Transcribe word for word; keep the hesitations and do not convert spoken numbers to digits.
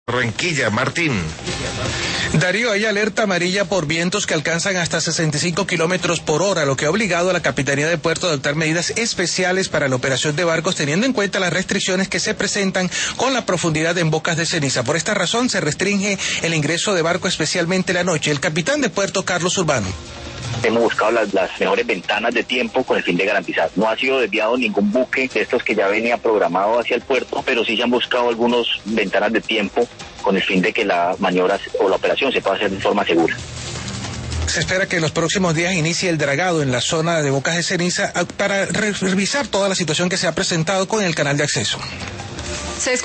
Barranquilla, Martín. Darío, hay alerta amarilla por vientos que alcanzan hasta sesenta y cinco kilómetros por hora, lo que ha obligado a la Capitanía de Puerto a adoptar medidas especiales para la operación de barcos, teniendo en cuenta las restricciones que se presentan con la profundidad en Bocas de Ceniza. Por esta razón se restringe el ingreso de barcos, especialmente la noche. El capitán de puerto, Carlos Urbano. Hemos buscado las, las mejores ventanas de tiempo con el fin de garantizar. No ha sido desviado ningún buque de estos que ya venía programado hacia el puerto, pero sí se han buscado algunas ventanas de tiempo con el fin de que la maniobra o la operación se pueda hacer de forma segura. Se espera que en los próximos días inicie el dragado en la zona de Bocas de Ceniza para revisar toda la situación que se ha presentado con el canal de acceso.